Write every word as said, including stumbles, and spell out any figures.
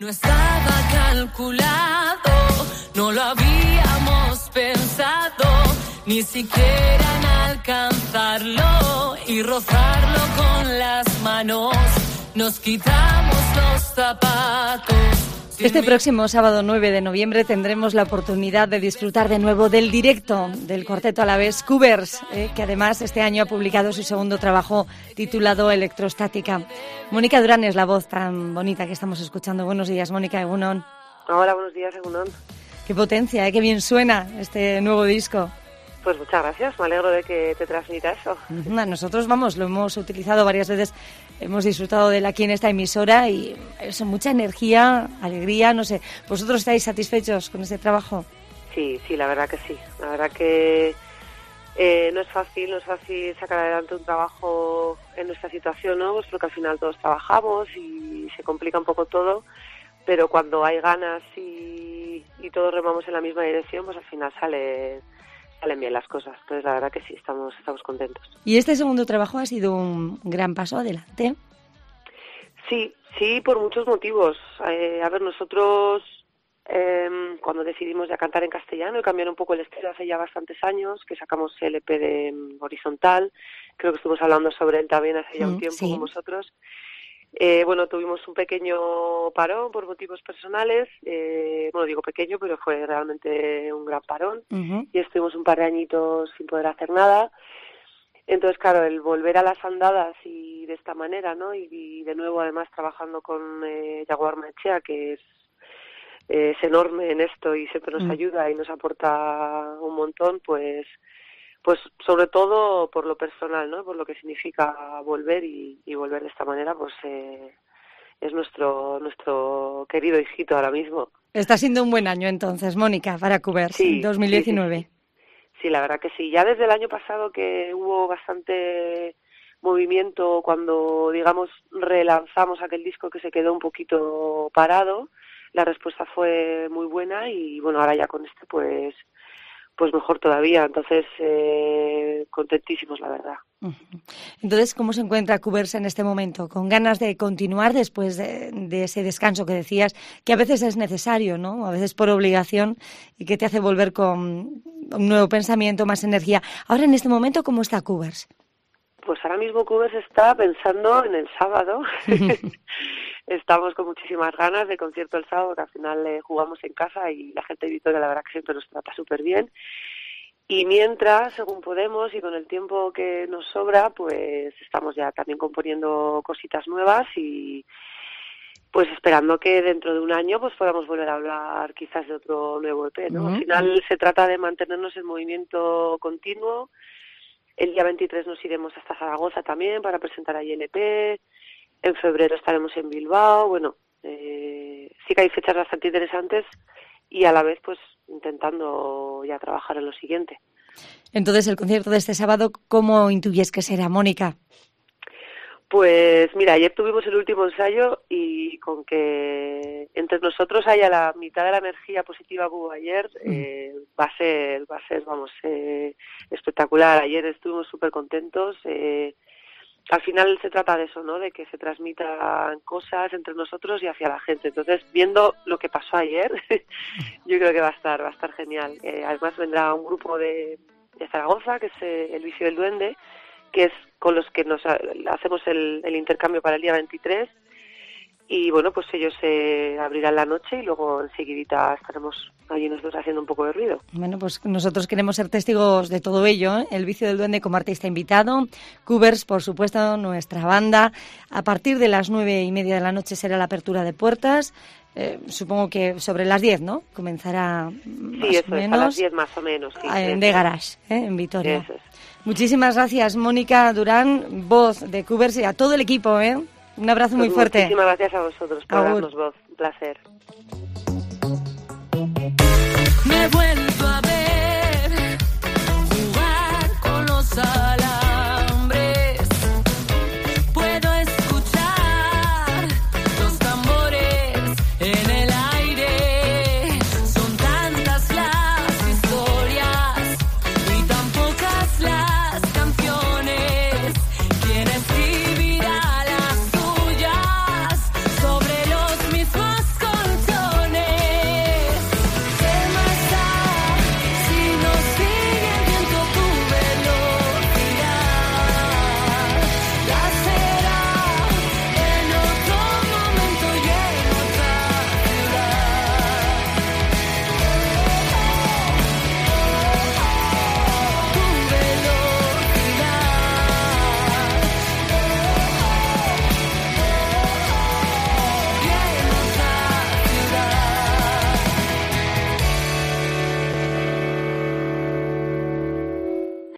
No estaba calculado, no lo habíamos pensado, ni siquiera en alcanzarlo y rozarlo con las manos. Nos quitamos los zapatos. Este próximo sábado nueve de noviembre tendremos la oportunidad de disfrutar de nuevo del directo del cuarteto alavés Covers, eh, que además este año ha publicado su segundo trabajo titulado Electrostática. Mónica Durán es la voz tan bonita que estamos escuchando. Buenos días, Mónica. Egunon. Hola, buenos días, Egunon. Qué potencia, ¿eh? Qué bien suena este nuevo disco. Pues muchas gracias, me alegro de que te transmita eso. Nosotros, vamos, lo hemos utilizado varias veces, hemos disfrutado de él aquí en esta emisora y eso, mucha energía, alegría, no sé. ¿Vosotros estáis satisfechos con este trabajo? Sí, sí, la verdad que sí. La verdad que eh, no es fácil, no es fácil sacar adelante un trabajo en nuestra situación, ¿no? Pues porque al final todos trabajamos y se complica un poco todo, pero cuando hay ganas y, y todos remamos en la misma dirección, pues al final sale... salen bien las cosas. Entonces la verdad que sí, estamos estamos contentos. ¿Y este segundo trabajo ha sido un gran paso adelante? Sí, sí, por muchos motivos. Eh, a ver, nosotros eh, cuando decidimos ya cantar en castellano y cambiar un poco el estilo hace ya bastantes años, que sacamos el E P de um, Horizontal, creo que estuvimos hablando sobre él también hace ya un tiempo sí. con vosotros. Eh, bueno, tuvimos un pequeño parón por motivos personales, eh, bueno, digo pequeño, pero fue realmente un gran parón, uh-huh. y estuvimos un par de añitos sin poder hacer nada. Entonces, claro, el volver a las andadas y de esta manera, ¿no? Y, y de nuevo, además, trabajando con eh, Yaguar Machea, que es, eh, es enorme en esto y siempre nos uh-huh. ayuda y nos aporta un montón, pues... Pues sobre todo por lo personal, ¿no? Por lo que significa volver y, y volver de esta manera, pues eh, es nuestro nuestro querido hijito ahora mismo. Está siendo un buen año entonces, Mónica, para Covers, sí, dos mil diecinueve. Sí, sí, sí. sí, la verdad que sí. Ya desde el año pasado que hubo bastante movimiento cuando, digamos, relanzamos aquel disco que se quedó un poquito parado, la respuesta fue muy buena y bueno, ahora ya con este pues... pues mejor todavía, entonces eh, contentísimos, la verdad. Entonces, ¿cómo se encuentra Covers en este momento? ¿Con ganas de continuar después de, de ese descanso que decías, que a veces es necesario, ¿no? A veces por obligación y que te hace volver con un nuevo pensamiento, más energía. Ahora, en este momento, ¿cómo está Covers? Pues ahora mismo Covers está pensando en el sábado. Estamos con muchísimas ganas de concierto el sábado, que al final eh, jugamos en casa y la gente de Vitoria la verdad que siempre nos trata súper bien. Y mientras, según podemos y con el tiempo que nos sobra, pues estamos ya también componiendo cositas nuevas y pues esperando que dentro de un año pues podamos volver a hablar quizás de otro nuevo E P, ¿no? Uh-huh. Al final se trata de mantenernos en movimiento continuo. El día veintitrés nos iremos hasta Zaragoza también para presentar ahí el E P. En febrero estaremos en Bilbao. Bueno, eh, sí que hay fechas bastante interesantes y a la vez pues intentando ya trabajar en lo siguiente. Entonces, el concierto de este sábado, ¿cómo intuyes que será, Mónica? Pues mira, ayer tuvimos el último ensayo y con que entre nosotros haya la mitad de la energía positiva que hubo ayer, eh, va a ser, va a ser, vamos, eh, espectacular. Ayer estuvimos súper contentos. Eh, al final se trata de eso, ¿no? De que se transmitan cosas entre nosotros y hacia la gente. Entonces, viendo lo que pasó ayer, yo creo que va a estar, va a estar genial. Eh, además vendrá un grupo de, de Zaragoza, que es eh, el Vicio del Duende, que es con los que nos hacemos el, el intercambio para el día veintitrés. Y bueno, pues ellos se eh, abrirán la noche y luego enseguidita estaremos allí nosotros haciendo un poco de ruido. Bueno, pues nosotros queremos ser testigos de todo ello, ¿eh? El Vicio del Duende como artista invitado, Covers, por supuesto, nuestra banda. A partir de las nueve y media de la noche será la apertura de puertas. Eh, supongo que sobre las diez, ¿no? Comenzará más sí, eso o menos. Es, a las diez más o menos. Sí, en The Garage, ¿eh? En Vitoria. Eso es. Muchísimas gracias, Mónica Durán, voz de Covers, y a todo el equipo, ¿eh? Un abrazo muy pues fuerte. Muchísimas gracias a vosotros por Agur. darnos voz. Un placer. Me he vuelto a ver jugar con los alas.